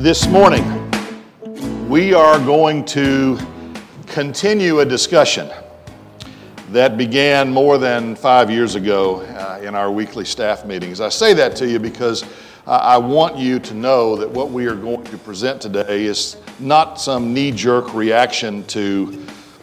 This morning, we are going to continue a discussion that began more than 5 years ago in our weekly staff meetings. I say that to you because I want you to know that what we are going to present today is not some knee-jerk reaction to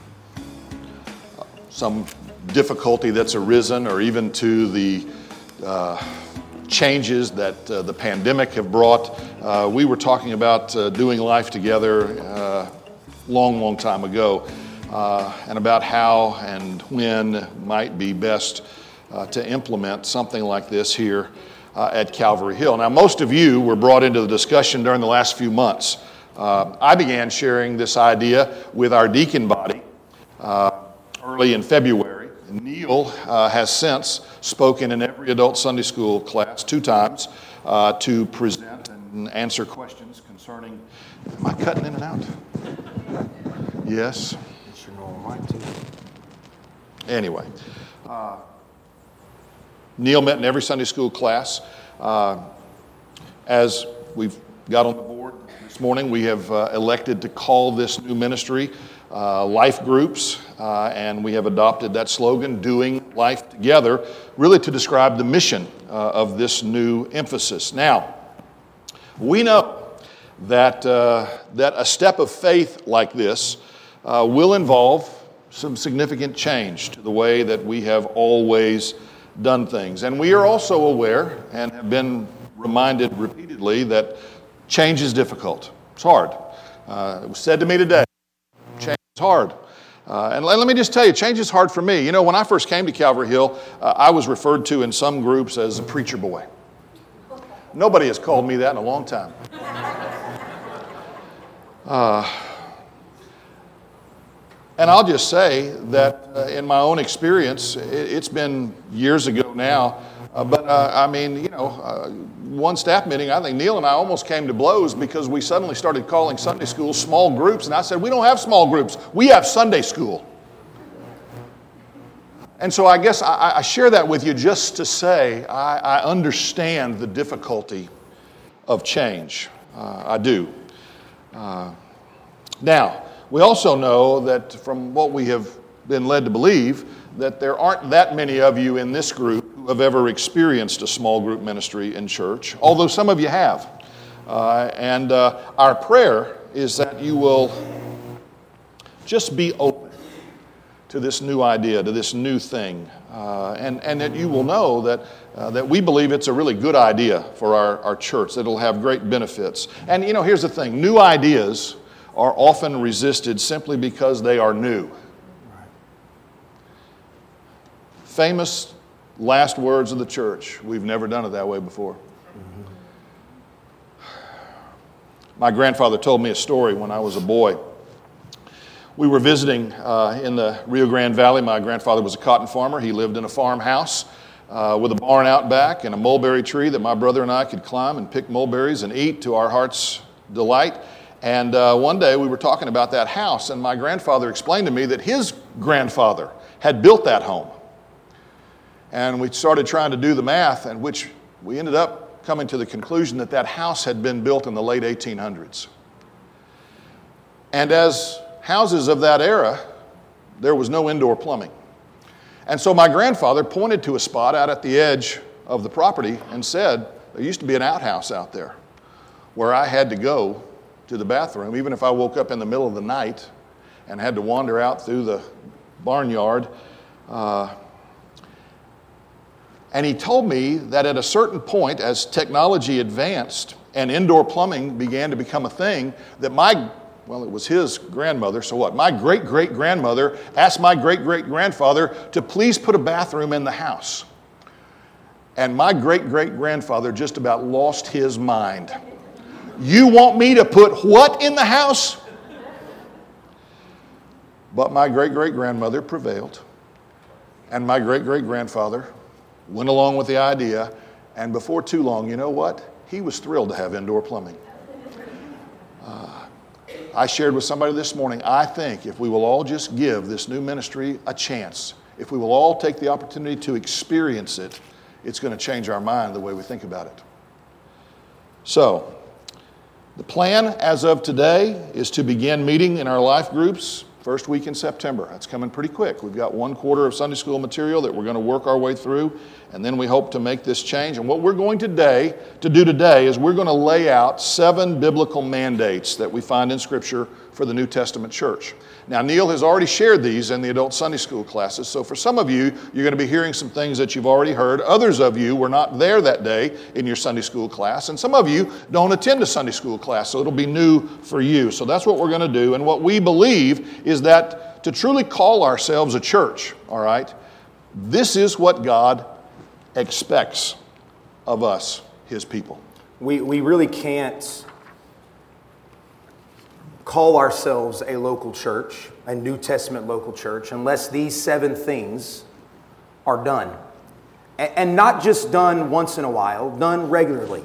some difficulty that's arisen or even to the changes that the pandemic have brought. We were talking about doing life together long time ago and about how and when might be best to implement something like this here at Calvary Hill. Now, most of you were brought into the discussion during the last few months. I began sharing this idea with our deacon body early in February. Neil has since spoken in every adult Sunday school class 2 times to present and answer questions concerning. Am I cutting in and out? Yes. Anyway, Neil met in every Sunday school class. As we've got on the board this morning, we have elected to call this new ministry Life Groups, and we have adopted that slogan, Doing Life Together, really to describe the mission of this new emphasis. Now, we know that a step of faith like this will involve some significant change to the way that we have always done things. And we are also aware and have been reminded repeatedly that change is difficult. It's hard. It was said to me today, change is hard. And let me just tell you, change is hard for me. You know, when I first came to Calvary Hill, I was referred to in some groups as a preacher boy. Nobody has called me that in a long time. And I'll just say that in my own experience, it's been years ago now, but I mean, you know, one staff meeting, I think Neil and I almost came to blows because we suddenly started calling Sunday school small groups, and I said, we don't have small groups, we have Sunday school. And so I guess I share that with you just to say I understand the difficulty of change. I do. Now, we also know that from what we have been led to believe, that there aren't that many of you in this group who have ever experienced a small group ministry in church, although some of you have. And our prayer is that you will just be open to this new idea, to this new thing, and that you will know that we believe it's a really good idea for our church, that it'll have great benefits. And, you know, here's the thing. New ideas are often resisted simply because they are new. Famous last words of the church. We've never done it that way before. My grandfather told me a story when I was a boy. We were visiting in the Rio Grande Valley. My grandfather was a cotton farmer. He lived in a farmhouse with a barn out back and a mulberry tree that my brother and I could climb and pick mulberries and eat to our heart's delight. And one day we were talking about that house, and my grandfather explained to me that his grandfather had built that home. And we started trying to do the math, and which we ended up coming to the conclusion that that house had been built in the late 1800s. And as houses of that era, there was no indoor plumbing. And so my grandfather pointed to a spot out at the edge of the property and said, there used to be an outhouse out there where I had to go to the bathroom, even if I woke up in the middle of the night and had to wander out through the barnyard. And he told me that at a certain point, as technology advanced and indoor plumbing began to become a thing, that it was his grandmother, so what? My great-great-grandmother asked my great-great-grandfather to please put a bathroom in the house. And my great-great-grandfather just about lost his mind. You want me to put what in the house? But my great-great-grandmother prevailed. And my great-great-grandfather went along with the idea. And before too long, you know what? He was thrilled to have indoor plumbing. I shared with somebody this morning, I think if we will all just give this new ministry a chance, if we will all take the opportunity to experience it, it's going to change our mind the way we think about it. So, The plan as of today is to begin meeting in our life groups first week in September. That's coming pretty quick. We've got 1/4 of Sunday school material that we're going to work our way through, and then we hope to make this change. And what we're going to do today is we're going to lay out 7 biblical mandates that we find in Scripture for the New Testament church. Now, Neil has already shared these in the adult Sunday school classes, so for some of you, you're going to be hearing some things that you've already heard. Others of you were not there that day in your Sunday school class, and some of you don't attend a Sunday school class, so it'll be new for you. So that's what we're going to do, and what we believe is that to truly call ourselves a church, all right, this is what God expects of us, His people. We really can't call ourselves a local church, a New Testament local church, unless these 7 things are done. And not just done once in a while, done regularly.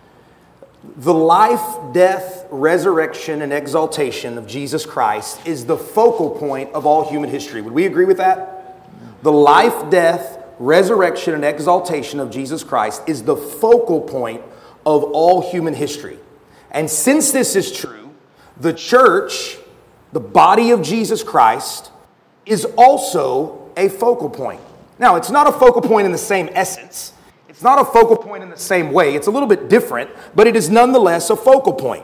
The life, death, resurrection, and exaltation of Jesus Christ is the focal point of all human history. Would we agree with that? The life, death, resurrection, and exaltation of Jesus Christ is the focal point of all human history. And since this is true, the church, the body of Jesus Christ, is also a focal point. Now, it's not a focal point in the same essence. It's not a focal point in the same way. It's a little bit different, but it is nonetheless a focal point.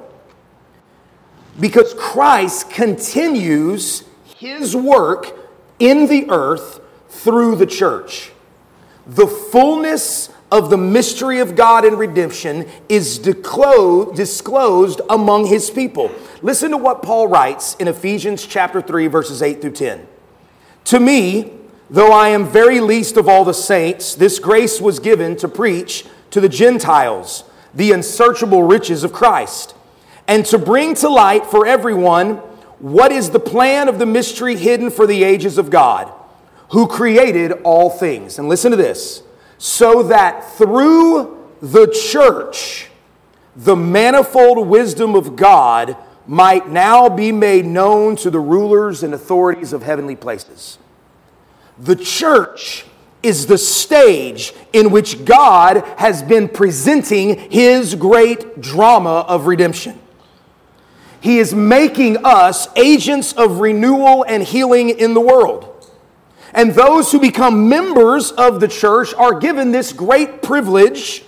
Because Christ continues His work in the earth through the church. The fullness of the mystery of God in redemption is disclosed among His people. Listen to what Paul writes in Ephesians chapter 3, verses 8 through 10. To me, though I am very least of all the saints, this grace was given to preach to the Gentiles the unsearchable riches of Christ, and to bring to light for everyone what is the plan of the mystery hidden for the ages of God, who created all things. And listen to this. So that through the church, the manifold wisdom of God might now be made known to the rulers and authorities of heavenly places. The church is the stage in which God has been presenting His great drama of redemption. He is making us agents of renewal and healing in the world. And those who become members of the church are given this great privilege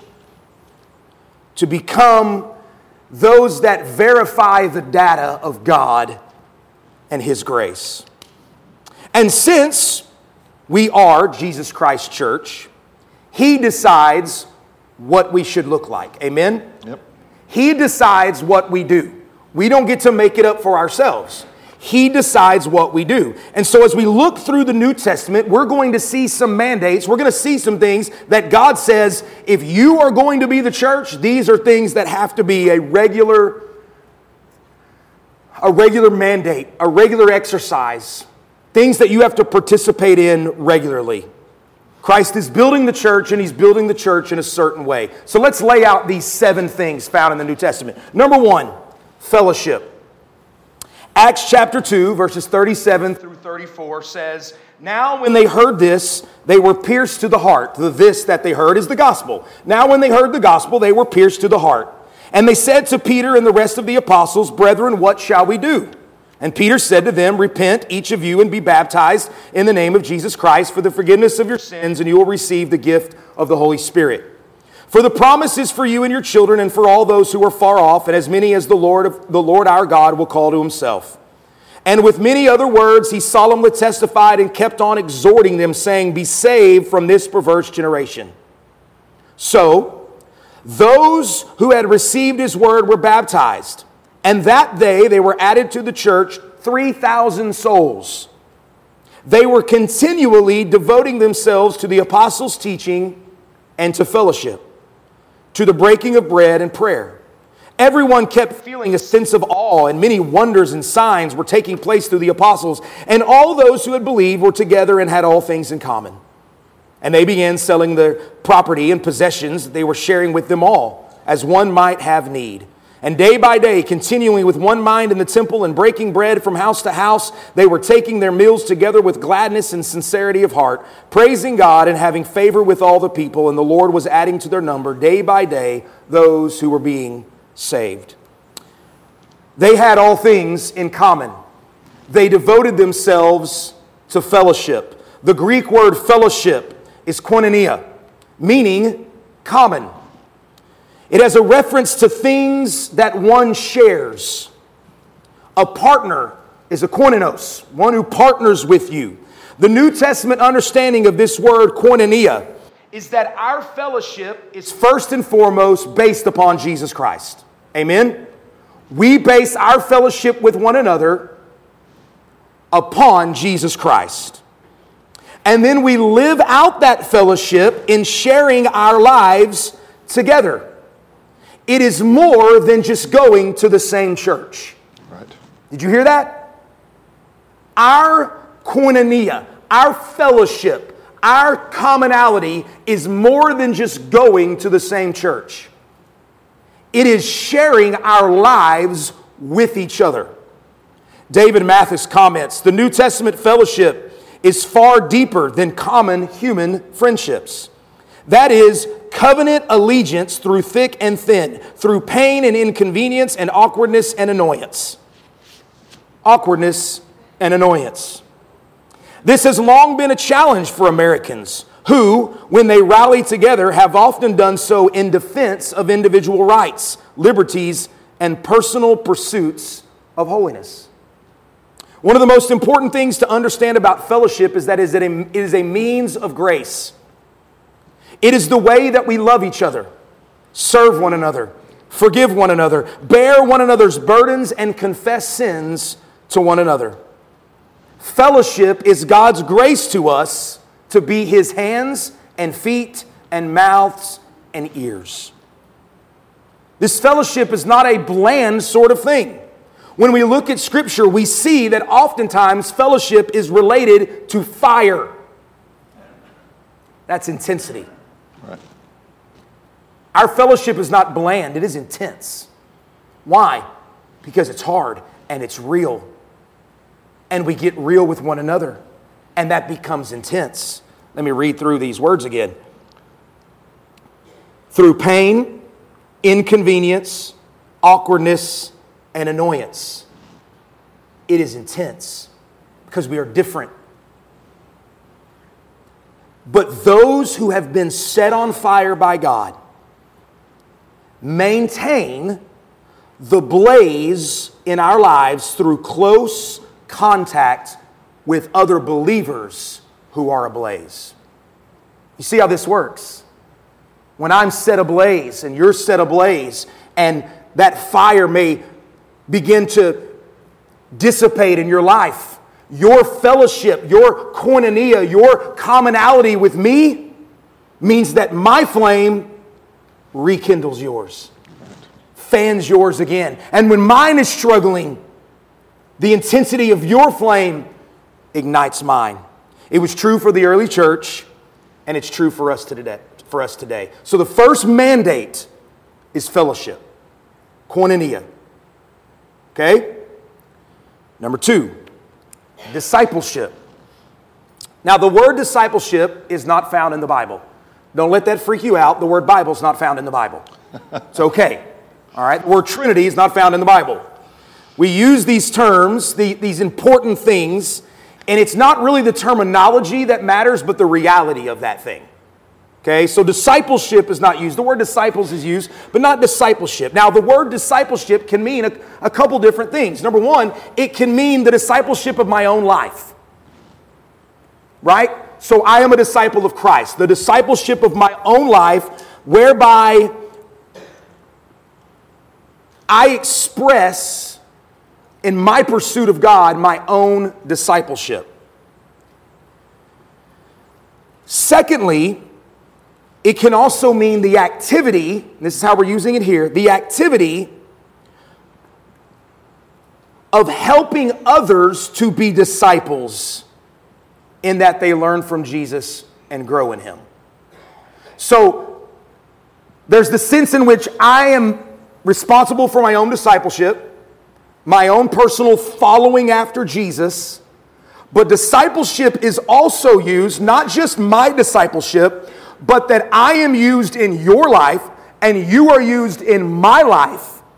to become those that verify the data of God and His grace. And since we are Jesus Christ Church, He decides what we should look like. Amen? Yep. He decides what we do. We don't get to make it up for ourselves. He decides what we do. And so as we look through the New Testament, we're going to see some mandates. We're going to see some things that God says, if you are going to be the church, these are things that have to be a regular mandate, a regular exercise, things that you have to participate in regularly. Christ is building the church, and He's building the church in a certain way. So let's lay out these 7 things found in the New Testament. Number 1, fellowship. Acts chapter 2, verses 37 through 34 says, Now when they heard this, they were pierced to the heart. The this that they heard is the gospel. Now when they heard the gospel, they were pierced to the heart. And they said to Peter and the rest of the apostles, Brethren, what shall we do? And Peter said to them, Repent, each of you, and be baptized in the name of Jesus Christ for the forgiveness of your sins, and you will receive the gift of the Holy Spirit. For the promise is for you and your children, and for all those who are far off, and as many as the Lord our God will call to Himself. And with many other words he solemnly testified and kept on exhorting them, saying, Be saved from this perverse generation. So those who had received His word were baptized, and that day they were added to the church 3,000 souls. They were continually devoting themselves to the apostles' teaching and to fellowship, to the breaking of bread and prayer. Everyone kept feeling a sense of awe, and many wonders and signs were taking place through the apostles. And all those who had believed were together and had all things in common. And they began selling their property and possessions that they were sharing with them all, as one might have need. And day by day, continuing with one mind in the temple and breaking bread from house to house, they were taking their meals together with gladness and sincerity of heart, praising God and having favor with all the people. And the Lord was adding to their number day by day those who were being saved. They had all things in common. They devoted themselves to fellowship. The Greek word fellowship is koinonia, meaning common. It has a reference to things that one shares. A partner is a koinonos, one who partners with you. The New Testament understanding of this word koinonia is that our fellowship is first and foremost based upon Jesus Christ. Amen? We base our fellowship with one another upon Jesus Christ. And then we live out that fellowship in sharing our lives together. It is more than just going to the same church. Right. Did you hear that? Our koinonia, our fellowship, our commonality is more than just going to the same church. It is sharing our lives with each other. David Mathis comments, the New Testament fellowship is far deeper than common human friendships. That is, covenant allegiance through thick and thin, through pain and inconvenience and awkwardness and annoyance. Awkwardness and annoyance. This has long been a challenge for Americans who, when they rally together, have often done so in defense of individual rights, liberties, and personal pursuits of holiness. One of the most important things to understand about fellowship is that it is a means of grace. It is the way that we love each other, serve one another, forgive one another, bear one another's burdens, and confess sins to one another. Fellowship is God's grace to us to be His hands and feet and mouths and ears. This fellowship is not a bland sort of thing. When we look at Scripture, we see that oftentimes fellowship is related to fire. That's intensity. Right. Our fellowship is not bland, it is intense. Why? Because it's hard and it's real. And we get real with one another. And that becomes intense. Let me read through these words again. Through pain, inconvenience, awkwardness, and annoyance. It is intense because we are different. But those who have been set on fire by God maintain the blaze in our lives through close contact with other believers who are ablaze. You see how this works? When I'm set ablaze and you're set ablaze, and that fire may begin to dissipate in your life, your fellowship, your koinonia, your commonality with me means that my flame rekindles yours, fans yours again. And when mine is struggling, the intensity of your flame ignites mine. It was true for the early church, and it's true for us today. So the first mandate is fellowship, koinonia. Okay? Number 2, discipleship. Now, the word discipleship is not found in the Bible. Don't let that freak you out. The word Bible is not found in the Bible. It's okay. All right? The word Trinity is not found in the Bible. We use these terms, these important things, and it's not really the terminology that matters, but the reality of that thing. Okay, so discipleship is not used. The word disciples is used, but not discipleship. Now, the word discipleship can mean a couple different things. Number one, it can mean the discipleship of my own life. Right? So I am a disciple of Christ. The discipleship of my own life, whereby I express in my pursuit of God my own discipleship. Secondly, it can also mean the activity, this is how we're using it here, the activity of helping others to be disciples in that they learn from Jesus and grow in Him. So there's the sense in which I am responsible for my own discipleship, my own personal following after Jesus, but discipleship is also used, not just my discipleship, but that I am used in your life and you are used in my life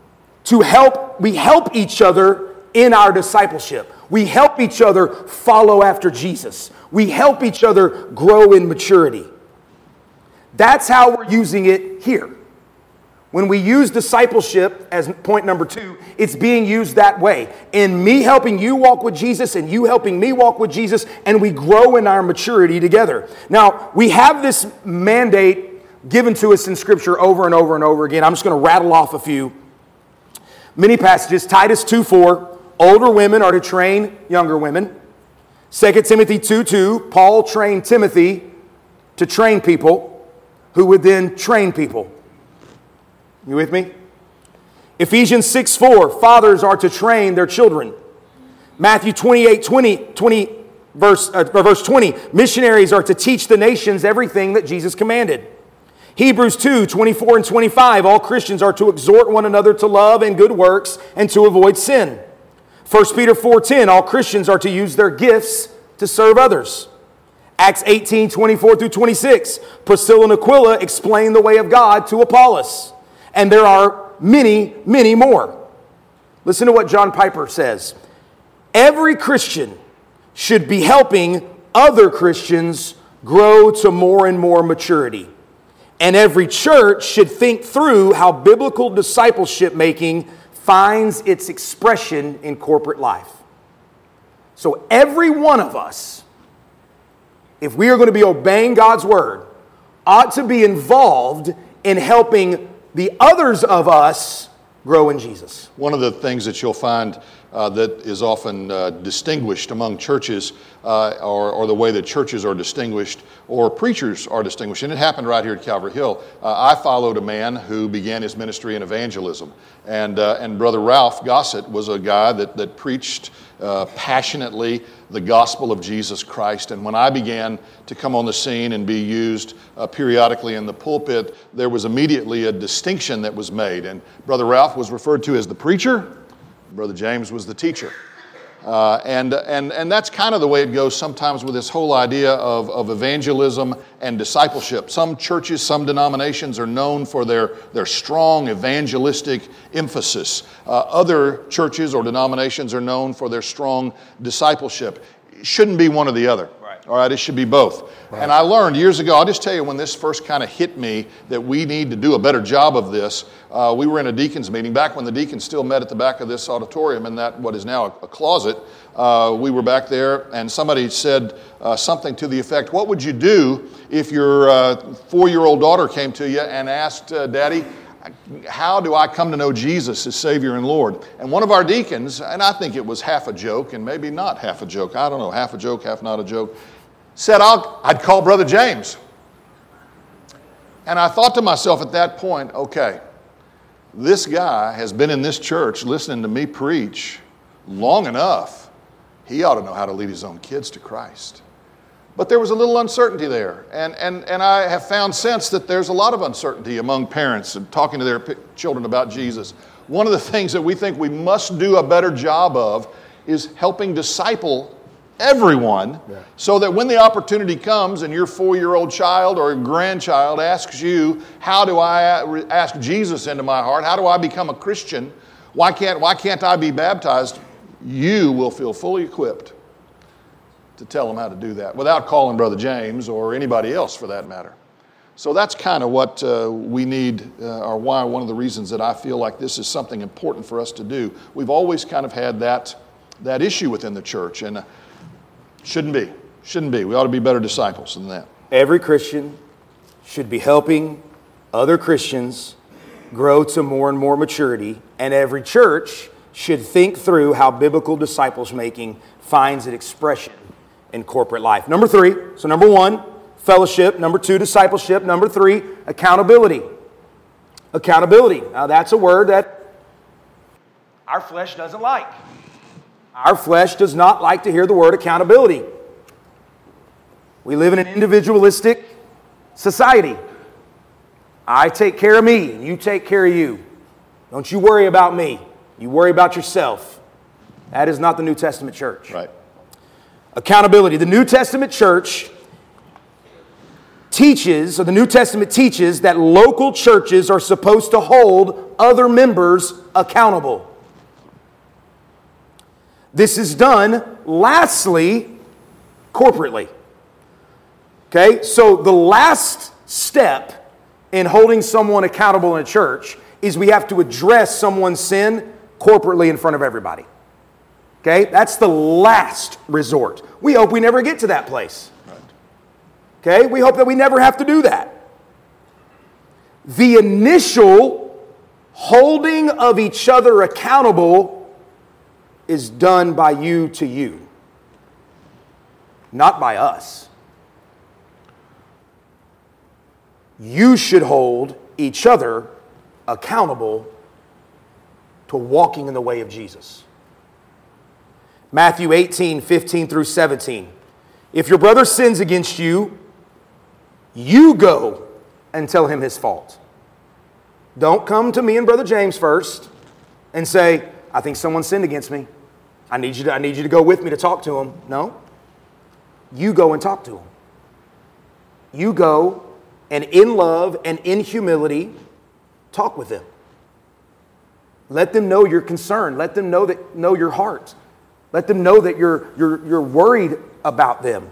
We help each other in our discipleship. We help each other follow after Jesus. We help each other grow in maturity. That's how we're using it here. When we use discipleship as point number 2, it's being used that way. In me helping you walk with Jesus and you helping me walk with Jesus, and we grow in our maturity together. Now, we have this mandate given to us in Scripture over and over and over again. I'm just going to rattle off a few. Many passages. Titus 2:4, older women are to train younger women. 2 Timothy 2:2, Paul trained Timothy to train people who would then train people. You with me? Ephesians 6:4, fathers are to train their children. Matthew 28:20, verse 20, missionaries are to teach the nations everything that Jesus commanded. Hebrews 2:24 and 25, all Christians are to exhort one another to love and good works and to avoid sin. 1 Peter 4:10, all Christians are to use their gifts to serve others. Acts 18:24 through 26, Priscilla and Aquila explain the way of God to Apollos. And there are many, many more. Listen to what John Piper says. Every Christian should be helping other Christians grow to more and more maturity. And every church should think through how biblical discipleship making finds its expression in corporate life. So every one of us, if we are going to be obeying God's word, ought to be involved in helping the others of us grow in Jesus. One of the things that you'll find that is often distinguished among churches, or the way that churches are distinguished, or preachers are distinguished, and it happened right here at Calvary Hill. I followed a man who began his ministry in evangelism, and Brother Ralph Gossett was a guy that preached passionately the gospel of Jesus Christ. And when I began to come on the scene and be used periodically in the pulpit, there was immediately a distinction that was made. And Brother Ralph was referred to as the preacher. Brother James was the teacher. And that's kind of the way it goes sometimes with this whole idea of evangelism and discipleship. Some churches, some denominations are known for their strong evangelistic emphasis. Other churches or denominations are known for their strong discipleship. It shouldn't be one or the other. All right, it should be both. Right. And I learned years ago, I'll just tell you when this first kind of hit me that we need to do a better job of this. We were in a deacons meeting back when the deacons still met at the back of this auditorium in that what is now a closet. We were back there and somebody said something to the effect, what would you do if your 4-year-old daughter came to you and asked, Daddy, how do I come to know Jesus as Savior and Lord? And one of our deacons, and I think it was half a joke and maybe not half a joke, I don't know, half a joke, half not a joke, said I'd call Brother James. And I thought to myself at that point, okay, this guy has been in this church listening to me preach long enough. He ought to know how to lead his own kids to Christ. But there was a little uncertainty there. And I have found since that there's a lot of uncertainty among parents and talking to their children about Jesus. One of the things that we think we must do a better job of is helping disciple everyone, so that when the opportunity comes and your 4-year-old child or grandchild asks you, how do I ask Jesus into my heart? How do I become a Christian? Why can't I be baptized? You will feel fully equipped to tell them how to do that without calling Brother James or anybody else for that matter. So that's kind of what we need, or why one of the reasons that I feel like this is something important for us to do. We've always kind of had that issue within the church, and shouldn't be. We ought to be better disciples than that. Every Christian should be helping other Christians grow to more and more maturity, and every church should think through how biblical disciples making finds its expression in corporate life. Number 3, so number 1, fellowship. Number 2, discipleship. Number 3, accountability. Accountability. Now that's a word that our flesh doesn't like. Our flesh does not like to hear the word accountability. We live in an individualistic society. I take care of me, and you take care of you. Don't you worry about me. You worry about yourself. That is not the New Testament church. Right. Accountability. The New Testament church teaches, or the New Testament teaches, that local churches are supposed to hold other members accountable. This is done, lastly, corporately. Okay, so the last step in holding someone accountable in a church is we have to address someone's sin corporately in front of everybody. Okay, that's the last resort. We hope we never get to that place. Okay, we hope that we never have to do that. The initial holding of each other accountable is done by you to you, not by us. You should hold each other accountable to walking in the way of Jesus. Matthew 18, 15 through 17. If your brother sins against you, you go and tell him his fault. Don't come to me and Brother James first and say, I think someone sinned against me. I need you to go with me to talk to him. No. You go and talk to him. You go and in love and in humility, talk with them. Let them know you're concerned. Let them know your heart. Let them know that you're worried about them.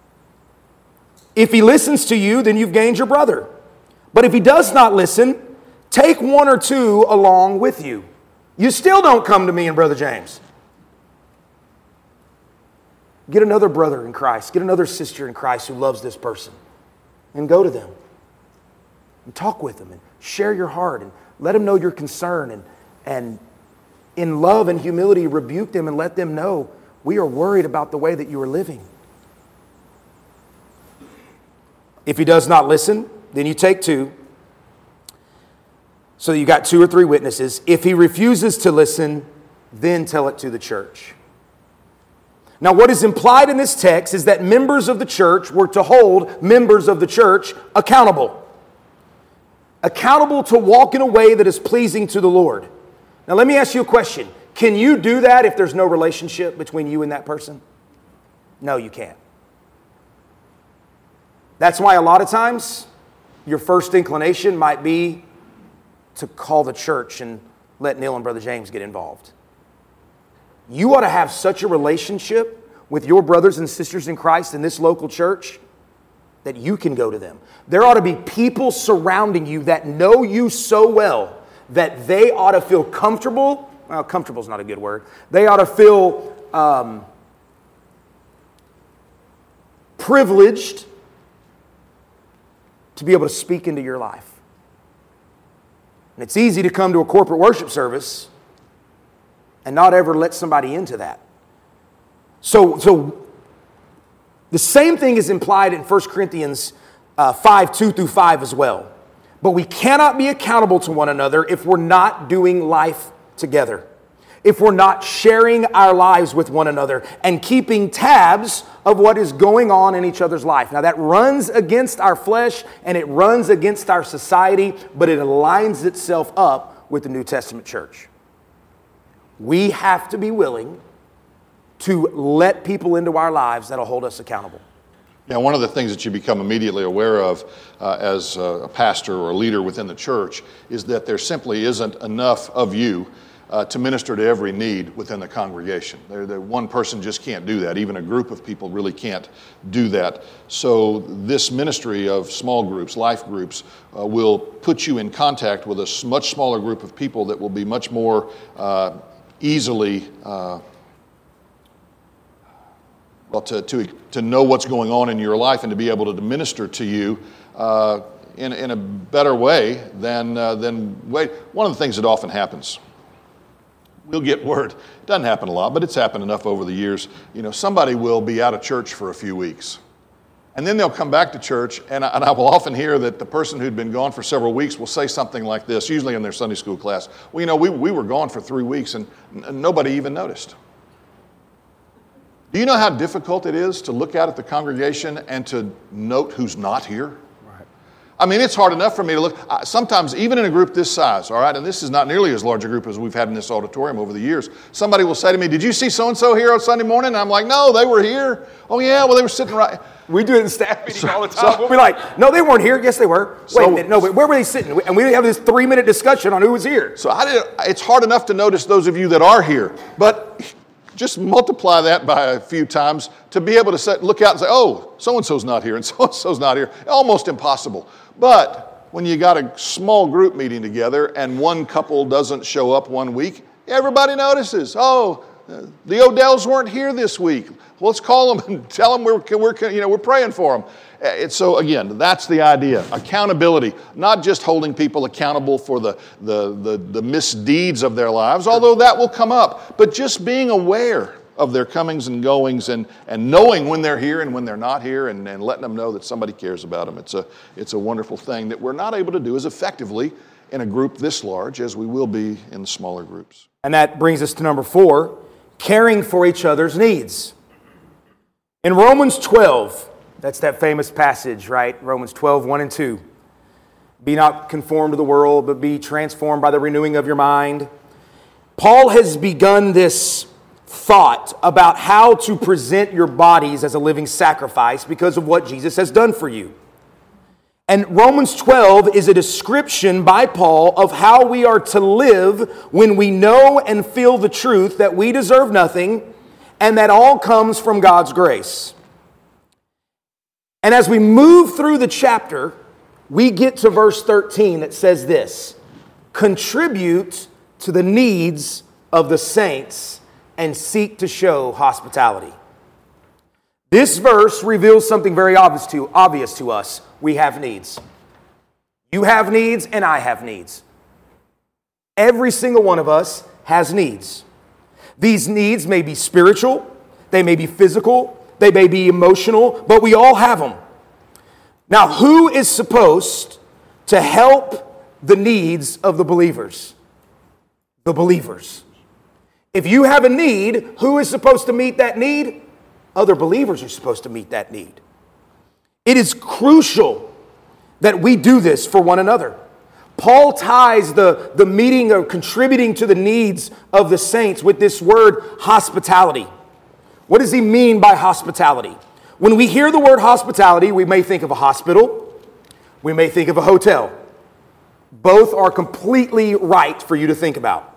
If he listens to you, then you've gained your brother. But if he does not listen, take one or two along with you. You still don't come to me and Brother James. Get another brother in Christ. Get another sister in Christ who loves this person. And go to them. And talk with them. And share your heart. And let them know your concern. And in love and humility, rebuke them and let them know we are worried about the way that you are living. If he does not listen, then you take two. So you got 2 or 3 witnesses. If he refuses to listen, then tell it to the church. Now, what is implied in this text is that members of the church were to hold members of the church accountable. Accountable to walk in a way that is pleasing to the Lord. Now, let me ask you a question. Can you do that if there's no relationship between you and that person? No, you can't. That's why a lot of times your first inclination might be to call the church and let Neil and Brother James get involved. You ought to have such a relationship with your brothers and sisters in Christ in this local church that you can go to them. There ought to be people surrounding you that know you so well that they ought to feel comfortable. Well, comfortable is not a good word. They ought to feel privileged to be able to speak into your life. And it's easy to come to a corporate worship service and not ever let somebody into that. So the same thing is implied in 1 Corinthians 5, 2 through 5 as well. But we cannot be accountable to one another if we're not doing life together. If we're not sharing our lives with one another and keeping tabs of what is going on in each other's life. Now that runs against our flesh and it runs against our society, but it aligns itself up with the New Testament church. We have to be willing to let people into our lives that'll hold us accountable. Yeah, one of the things that you become immediately aware of as a pastor or a leader within the church is that there simply isn't enough of you to minister to every need within the congregation. One person just can't do that. Even a group of people really can't do that. So this ministry of small groups, life groups, will put you in contact with a much smaller group of people that will be much more easily to know what's going on in your life and to be able to minister to you in a better way than one of the things that often happens. We'll get word. It doesn't happen a lot, but it's happened enough over the years. You know, somebody will be out of church for a few weeks. And then they'll come back to church, and I will often hear that the person who'd been gone for several weeks will say something like this, usually in their Sunday school class. Well, you know, we were gone for 3 weeks, and nobody even noticed. Do you know how difficult it is to look out at the congregation and to note who's not here? I mean, it's hard enough for me to look. Sometimes, even in a group this size, all right, and this is not nearly as large a group as we've had in this auditorium over the years, somebody will say to me, did you see so-and-so here on Sunday morning? And I'm like, no, they were here. Oh, yeah, well, they were sitting right. We do it in staff meeting all the time. We'll be like, no, they weren't here. Yes, they were. Wait a minute. No, but where were they sitting? And we have this 3-minute discussion on who was here. So it's hard enough to notice those of you that are here. But just multiply that by a few times to be able to look out and say, oh, so-and-so's not here and so-and-so's not here. Almost impossible. But when you got a small group meeting together and one couple doesn't show up one week, everybody notices. Oh, the Odells weren't here this week. Well, let's call them and tell them we're praying for them. So again, that's the idea. Accountability, not just holding people accountable for the misdeeds of their lives, although that will come up, but just being aware of their comings and goings and knowing when they're here and when they're not here and letting them know that somebody cares about them. It's a wonderful thing that we're not able to do as effectively in a group this large as we will be in the smaller groups. And that brings us to number 4, caring for each other's needs. In Romans 12, that's that famous passage, right? Romans 12, 1 and 2. Be not conformed to the world, but be transformed by the renewing of your mind. Paul has begun this thought about how to present your bodies as a living sacrifice because of what Jesus has done for you. And Romans 12 is a description by Paul of how we are to live when we know and feel the truth that we deserve nothing and that all comes from God's grace. And as we move through the chapter, we get to verse 13 that says this: contribute to the needs of the saints and seek to show hospitality. This verse reveals something very obvious to us. We have needs. You have needs and I have needs. Every single one of us has needs. These needs may be spiritual, they may be physical, they may be emotional, but we all have them. Now, who is supposed to help the needs of the believers? The believers. If you have a need, who is supposed to meet that need? Other believers are supposed to meet that need. It is crucial that we do this for one another. Paul ties the meeting of contributing to the needs of the saints with this word hospitality. What does he mean by hospitality? When we hear the word hospitality, we may think of a hospital. We may think of a hotel. Both are completely right for you to think about.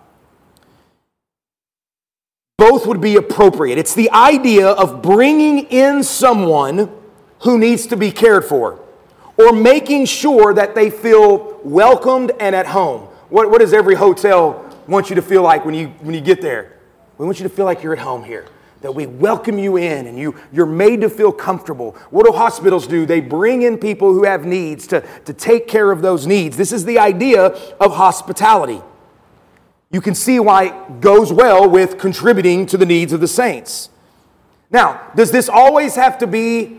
Both would be appropriate. It's the idea of bringing in someone who needs to be cared for, or making sure that they feel welcomed and at home. What does every hotel want you to feel like when you get there? We want you to feel like you're at home here, that we welcome you in and you're made to feel comfortable. What do hospitals do? They bring in people who have needs to take care of those needs. This is the idea of hospitality. You can see why it goes well with contributing to the needs of the saints. Now, does this always have to be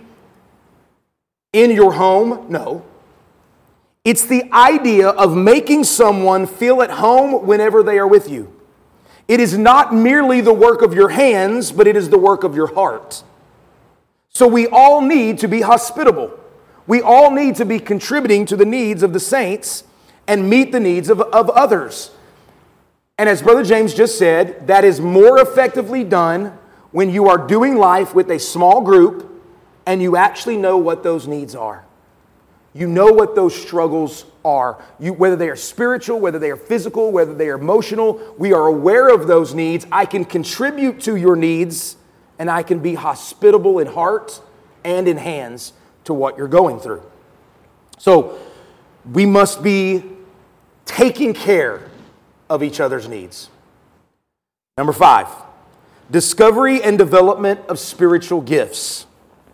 in your home? No. It's the idea of making someone feel at home whenever they are with you. It is not merely the work of your hands, but it is the work of your heart. So we all need to be hospitable. We all need to be contributing to the needs of the saints and meet the needs of others. And as Brother James just said, that is more effectively done when you are doing life with a small group and you actually know what those needs are. You know what those struggles are. Whether they are spiritual, whether they are physical, whether they are emotional, we are aware of those needs. I can contribute to your needs, and I can be hospitable in heart and in hands to what you're going through. So we must be taking care of each other's needs. Number 5, discovery and development of spiritual gifts.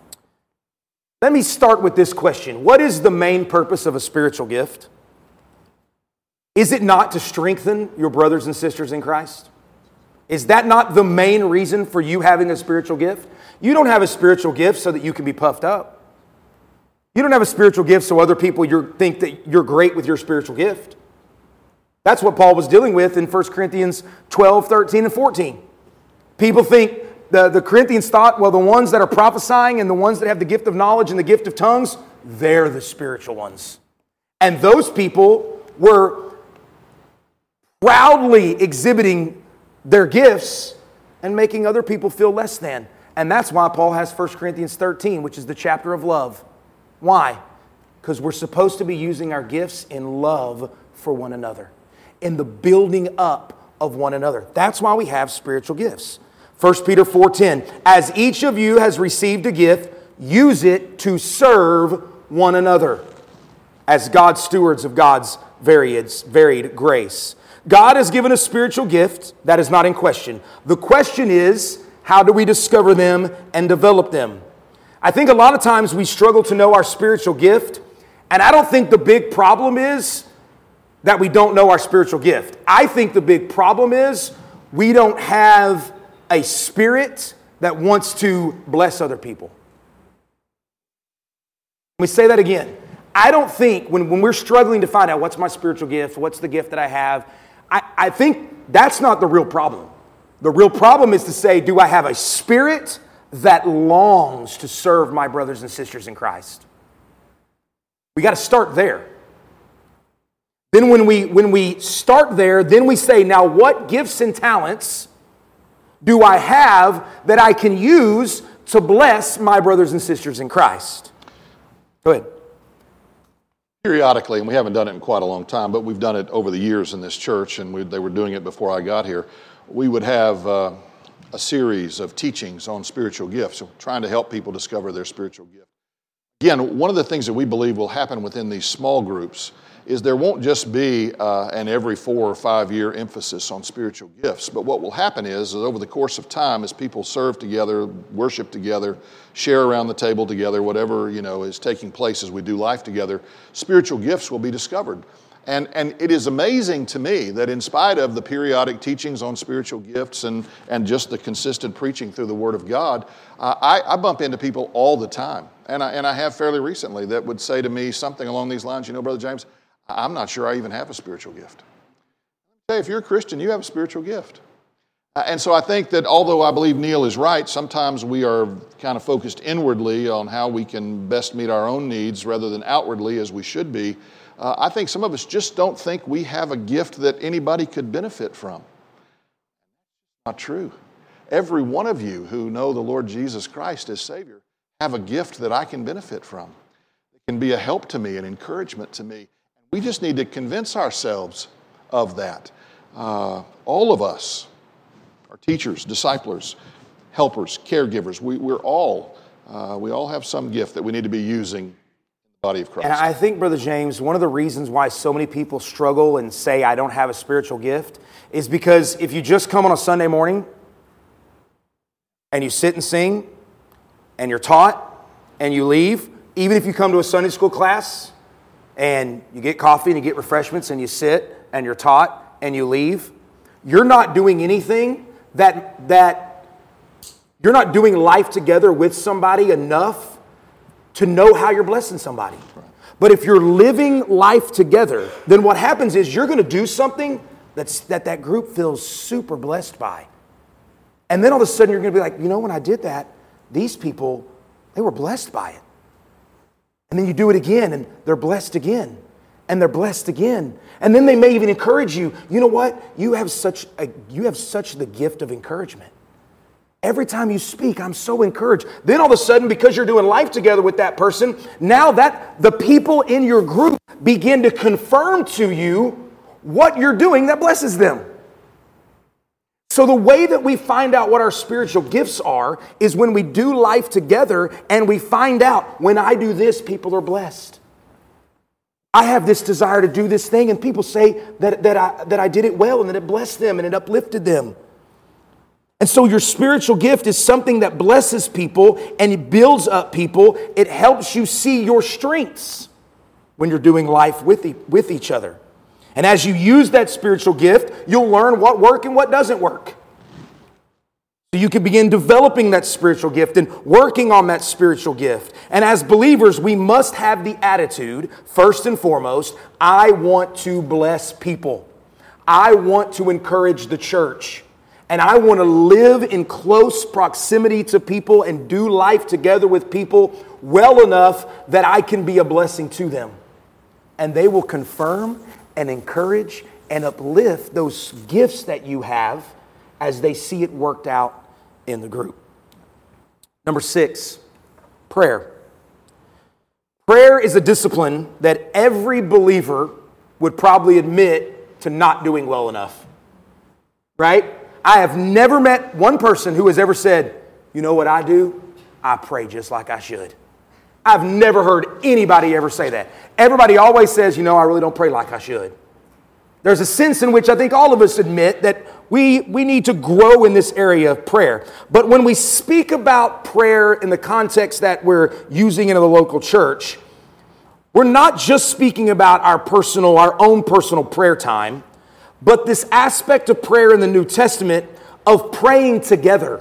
Let me start with this question. What is the main purpose of a spiritual gift? Is it not to strengthen your brothers and sisters in Christ? Is that not the main reason for you having a spiritual gift? You don't have a spiritual gift so that you can be puffed up. You don't have a spiritual gift so other people think that you're great with your spiritual gift. That's what Paul was dealing with in 1 Corinthians 12, 13, and 14. People think, the Corinthians thought, well, the ones that are prophesying and the ones that have the gift of knowledge and the gift of tongues, they're the spiritual ones. And those people were proudly exhibiting their gifts and making other people feel less than. And that's why Paul has 1 Corinthians 13, which is the chapter of love. Why? Because we're supposed to be using our gifts in love for one another, in the building up of one another. That's why we have spiritual gifts. 1 Peter 4:10, as each of you has received a gift, use it to serve one another as God's stewards of God's varied grace. God has given us spiritual gifts. That is not in question. The question is, how do we discover them and develop them? I think a lot of times we struggle to know our spiritual gift, and I don't think the big problem is that we don't know our spiritual gift. I think the big problem is we don't have a spirit that wants to bless other people. Let me say that again. I don't think when we're struggling to find out what's my spiritual gift, what's the gift that I have, I think that's not the real problem. The real problem is to say, do I have a spirit that longs to serve my brothers and sisters in Christ? We got to start there. Then when we start there, then we say, now what gifts and talents do I have that I can use to bless my brothers and sisters in Christ? Go ahead. Periodically, and we haven't done it in quite a long time, but we've done it over the years in this church, and they were doing it before I got here. We would have a series of teachings on spiritual gifts, trying to help people discover their spiritual gift. Again, one of the things that we believe will happen within these small groups is there won't just be an every 4 or 5 year emphasis on spiritual gifts, but what will happen is over the course of time, as people serve together, worship together, share around the table together, whatever is taking place as we do life together, spiritual gifts will be discovered. And it is amazing to me that in spite of the periodic teachings on spiritual gifts and just the consistent preaching through the Word of God, I bump into people all the time, and I have fairly recently, that would say to me something along these lines, Brother James, I'm not sure I even have a spiritual gift. Hey, if you're a Christian, you have a spiritual gift. And so I think that although I believe Neil is right, sometimes we are kind of focused inwardly on how we can best meet our own needs rather than outwardly as we should be. I think some of us just don't think we have a gift that anybody could benefit from. Not true. Every one of you who know the Lord Jesus Christ as Savior have a gift that I can benefit from. It can be a help to me, an encouragement to me. We just need to convince ourselves of that. All of us are teachers, disciplers, helpers, caregivers. We all have some gift that we need to be using in the body of Christ. And I think, Brother James, one of the reasons why so many people struggle and say, I don't have a spiritual gift, is because if you just come on a Sunday morning and you sit and sing and you're taught and you leave, even if you come to a Sunday school class and you get coffee and you get refreshments and you sit and you're taught and you leave, you're not doing anything that you're not doing life together with somebody enough to know how you're blessing somebody. Right. But if you're living life together, then what happens is you're going to do something that group feels super blessed by. And then all of a sudden you're going to be like, when I did that, these people, they were blessed by it. And then you do it again, and they're blessed again, and they're blessed again. And then they may even encourage you. You know what? You have such the gift of encouragement. Every time you speak, I'm so encouraged. Then all of a sudden, because you're doing life together with that person, now that the people in your group begin to confirm to you what you're doing that blesses them. So the way that we find out what our spiritual gifts are is when we do life together and we find out, when I do this, people are blessed. I have this desire to do this thing, and people say that I did it well and that it blessed them and it uplifted them. And so your spiritual gift is something that blesses people and it builds up people. It helps you see your strengths when you're doing life with each other. And as you use that spiritual gift, you'll learn what works and what doesn't work. So you can begin developing that spiritual gift and working on that spiritual gift. And as believers, we must have the attitude, first and foremost, I want to bless people. I want to encourage the church. And I want to live in close proximity to people and do life together with people well enough that I can be a blessing to them. and they will confirm and encourage and uplift those gifts that you have as they see it worked out in the group. Number 6, prayer. Prayer is a discipline that every believer would probably admit to not doing well enough. Right? I have never met one person who has ever said, you know what I do? I pray just like I should. I've never heard anybody ever say that. Everybody always says, I really don't pray like I should. There's a sense in which I think all of us admit that we need to grow in this area of prayer. But when we speak about prayer in the context that we're using in the local church, we're not just speaking about our own personal prayer time, but this aspect of prayer in the New Testament of praying together.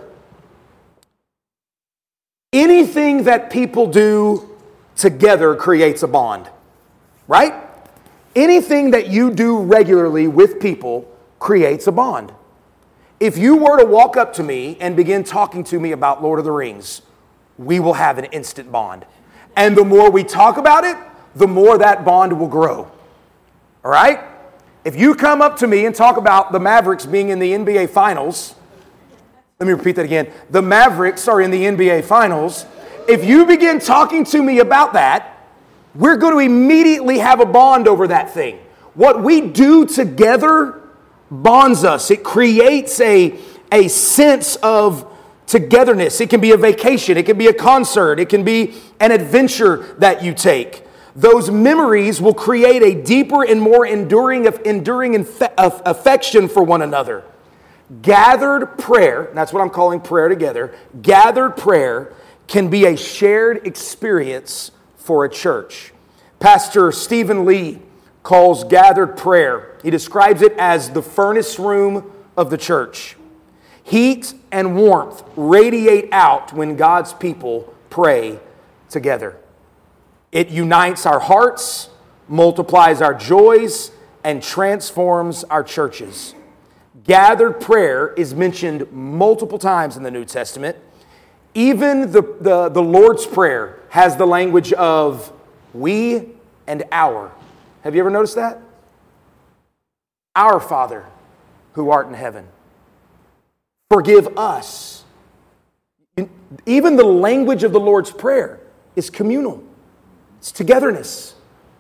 Anything that people do together creates a bond, right? Anything that you do regularly with people creates a bond. If you were to walk up to me and begin talking to me about Lord of the Rings, we will have an instant bond. And the more we talk about it, the more that bond will grow. All right? If you come up to me and talk about the Mavericks being in the NBA Finals, let me repeat that again. The Mavericks are in the NBA Finals. If you begin talking to me about that, we're going to immediately have a bond over that thing. What we do together bonds us. It creates a sense of togetherness. It can be a vacation. It can be a concert. It can be an adventure that you take. Those memories will create a deeper and more enduring affection for one another. Gathered prayer, that's what I'm calling prayer together, gathered prayer can be a shared experience for a church. Pastor Stephen Lee calls gathered prayer, he describes it as the furnace room of the church. Heat and warmth radiate out when God's people pray together. It unites our hearts, multiplies our joys, and transforms our churches. Gathered prayer is mentioned multiple times in the New Testament. Even the Lord's Prayer has the language of we and our. Have you ever noticed that? Our Father, who art in heaven, forgive us. Even the language of the Lord's Prayer is communal. It's togetherness.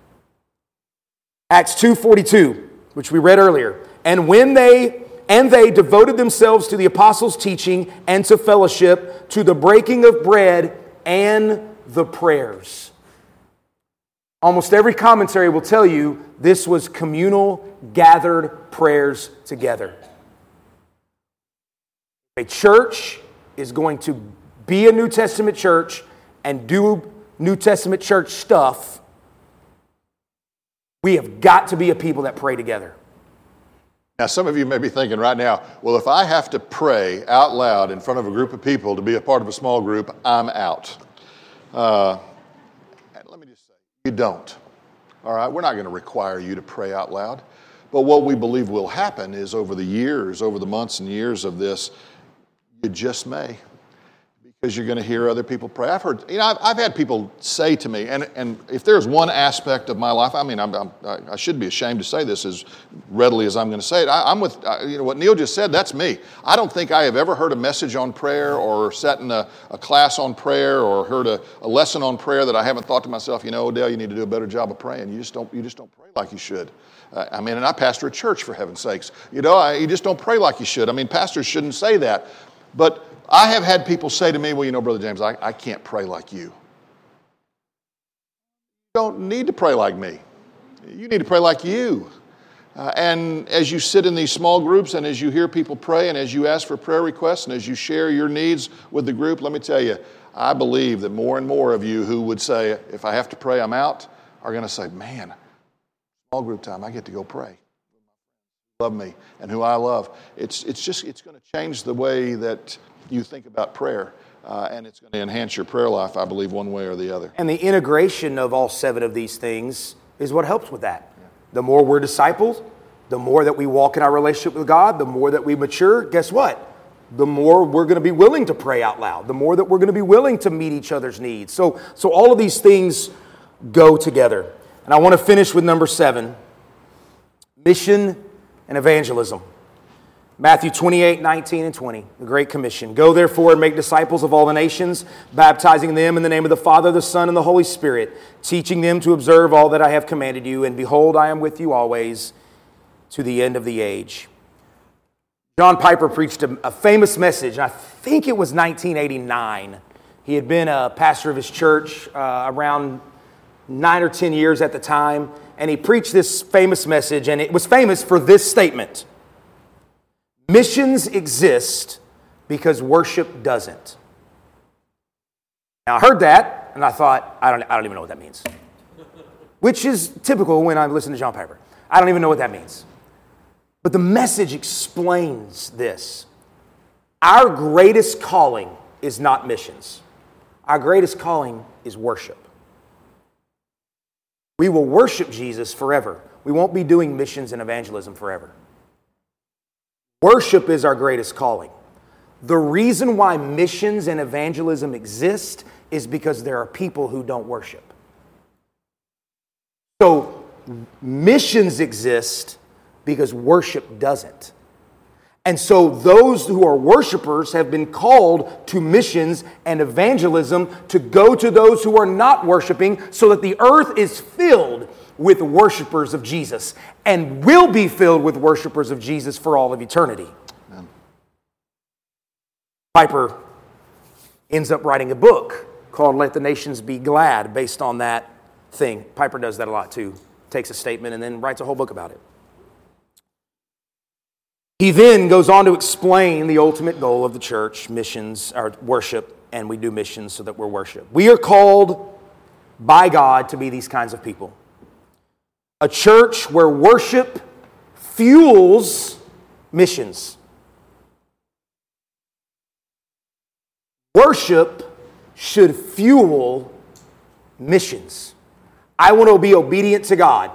Acts 2:42, which we read earlier. And they devoted themselves to the apostles' teaching and to fellowship, to the breaking of bread and the prayers. Almost every commentary will tell you this was communal, gathered prayers together. A church is going to be a New Testament church and do New Testament church stuff. We have got to be a people that pray together. Now, some of you may be thinking right now, well, if I have to pray out loud in front of a group of people to be a part of a small group, I'm out. Let me just say, you don't. All right, we're not going to require you to pray out loud. But what we believe will happen is over the months and years of this, you just may. Because you're going to hear other people pray. I've had people say to me, and if there's one aspect of my life, I should be ashamed to say this as readily as I'm going to say it. I'm with, what Neil just said, that's me. I don't think I have ever heard a message on prayer or sat in a class on prayer or heard a lesson on prayer that I haven't thought to myself, Odell, you need to do a better job of praying. You just don't pray like you should. And I pastor a church, for heaven's sakes. You just don't pray like you should. Pastors shouldn't say that. But I have had people say to me, well, Brother James, I can't pray like you. You don't need to pray like me. You need to pray like you. And as you sit in these small groups and as you hear people pray and as you ask for prayer requests and as you share your needs with the group, let me tell you, I believe that more and more of you who would say, if I have to pray, I'm out, are going to say, man, small group time, I get to go pray. Love me and who I love. It's going to change the way that you think about prayer, and it's going to enhance your prayer life, I believe, one way or the other. And the integration of all 7 of these things is what helps with that. Yeah. The more we're discipled, the more that we walk in our relationship with God, the more that we mature, guess what? The more we're going to be willing to pray out loud, the more that we're going to be willing to meet each other's needs. So all of these things go together. And I want to finish with number 7, mission and evangelism. Matthew 28, 19 and 20, the Great Commission. Go therefore and make disciples of all the nations, baptizing them in the name of the Father, the Son, and the Holy Spirit, teaching them to observe all that I have commanded you. And behold, I am with you always to the end of the age. John Piper preached a famous message, and I think it was 1989. He had been a pastor of his church around 9 or 10 years at the time, and he preached this famous message, and it was famous for this statement: missions exist because worship doesn't. Now, I heard that, and I thought, I don't even know what that means. Which is typical when I listen to John Piper. I don't even know what that means. But the message explains this. Our greatest calling is not missions. Our greatest calling is worship. We will worship Jesus forever. We won't be doing missions and evangelism forever. Worship is our greatest calling. The reason why missions and evangelism exist is because there are people who don't worship. So missions exist because worship doesn't. And so those who are worshipers have been called to missions and evangelism to go to those who are not worshiping, so that the earth is filled with worshipers of Jesus and will be filled with worshipers of Jesus for all of eternity. Amen. Piper ends up writing a book called Let the Nations Be Glad based on that thing. Piper does that a lot too. Takes a statement and then writes a whole book about it. He then goes on to explain the ultimate goal of the church, missions, or worship, and we do missions so that we're worship. We are called by God to be these kinds of people. A church where worship fuels missions. Worship should fuel missions. I want to be obedient to God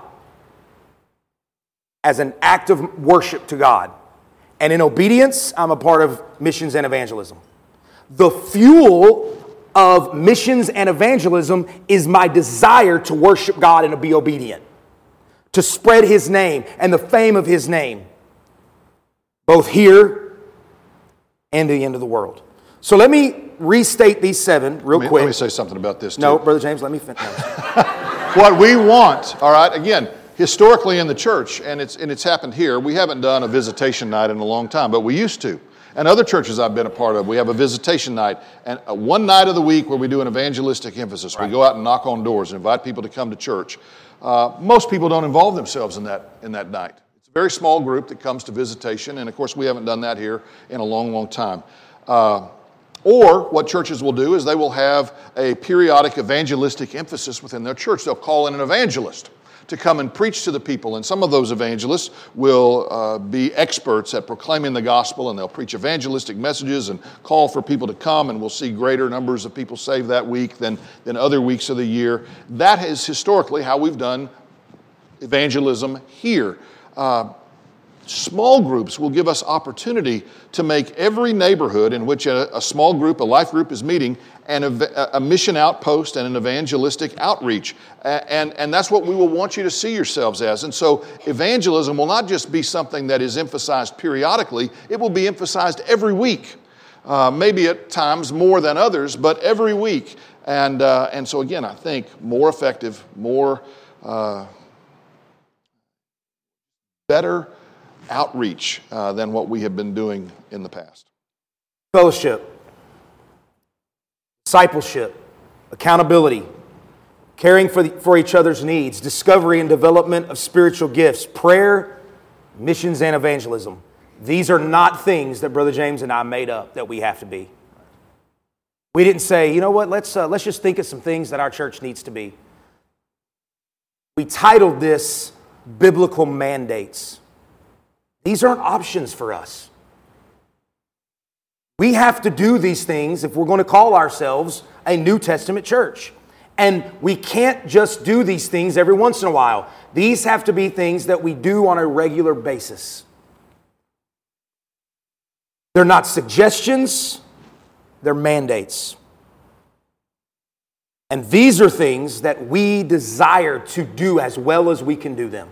as an act of worship to God. And in obedience, I'm a part of missions and evangelism. The fuel of missions and evangelism is my desire to worship God and to be obedient, to spread His name and the fame of His name, both here and to the end of the world. So let me restate these 7 real quick. Let me say something about this too. No, Brother James, let me finish. What we want, all right, again, historically in the church, and it's happened here, we haven't done a visitation night in a long time, but we used to. And other churches I've been a part of, we have a visitation night, and one night of the week where we do an evangelistic emphasis. Right. We go out and knock on doors and invite people to come to church. Most people don't involve themselves in that night. It's a very small group that comes to visitation, and of course we haven't done that here in a long, long time. Or what churches will do is they will have a periodic evangelistic emphasis within their church. They'll call in an evangelist to come and preach to the people. And some of those evangelists will be experts at proclaiming the gospel, and they'll preach evangelistic messages and call for people to come, and we'll see greater numbers of people saved that week than other weeks of the year. That is historically how we've done evangelism here. Small groups will give us opportunity to make every neighborhood in which a small group, a life group is meeting, and a mission outpost and an evangelistic outreach. And that's what we will want you to see yourselves as. And so evangelism will not just be something that is emphasized periodically, it will be emphasized every week. Maybe at times more than others, but every week. And so again, I think more effective, more better outreach than what we have been doing in the past. Fellowship, discipleship, accountability, caring for each other's needs, discovery and development of spiritual gifts, prayer, missions, and evangelism. These are not things that Brother James and I made up that we have to be. We didn't say, you know what, let's just think of some things that our church needs to be. We titled this Biblical Mandates. These aren't options for us. We have to do these things if we're going to call ourselves a New Testament church. And we can't just do these things every once in a while. These have to be things that we do on a regular basis. They're not suggestions, they're mandates. And these are things that we desire to do as well as we can do them.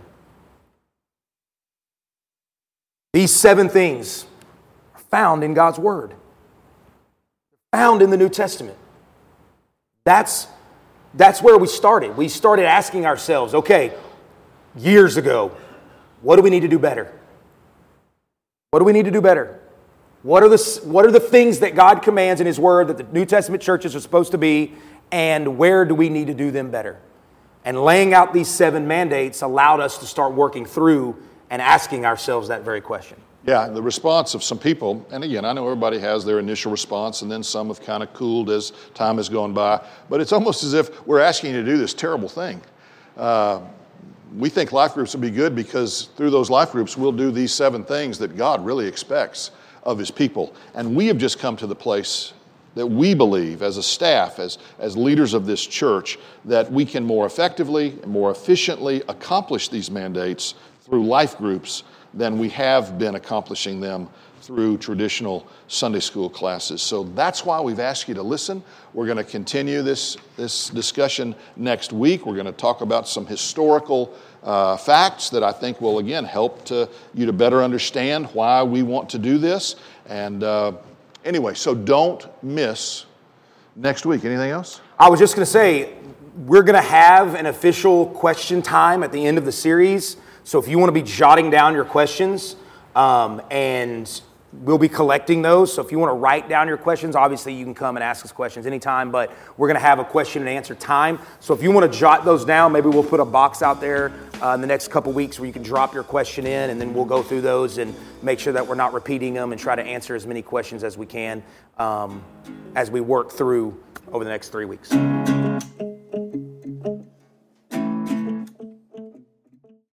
These 7 things are found in God's Word, found in the New Testament. That's where we started. We started asking ourselves, okay, years ago, what do we need to do better? What do we need to do better? What are the things that God commands in His Word that the New Testament churches are supposed to be, and where do we need to do them better? And laying out these 7 mandates allowed us to start working through and asking ourselves that very question. Yeah, the response of some people, and again, I know everybody has their initial response, and then some have kind of cooled as time has gone by, but it's almost as if we're asking you to do this terrible thing. We think life groups will be good because through those life groups, we'll do these 7 things that God really expects of His people. And we have just come to the place that we believe as a staff, as leaders of this church, that we can more effectively and more efficiently accomplish these mandates through life groups than we have been accomplishing them through traditional Sunday school classes. So that's why we've asked you to listen. We're going to continue this discussion next week. We're going to talk about some historical facts that I think will, again, help you to better understand why we want to do this. And anyway, so don't miss next week. Anything else? I was just going to say, we're going to have an official question time at the end of the series. So if you want to be jotting down your questions, and we'll be collecting those. So if you want to write down your questions, obviously you can come and ask us questions anytime, but we're going to have a question and answer time. So if you want to jot those down, maybe we'll put a box out there in the next couple weeks where you can drop your question in, and then we'll go through those and make sure that we're not repeating them and try to answer as many questions as we can as we work through over the next 3 weeks.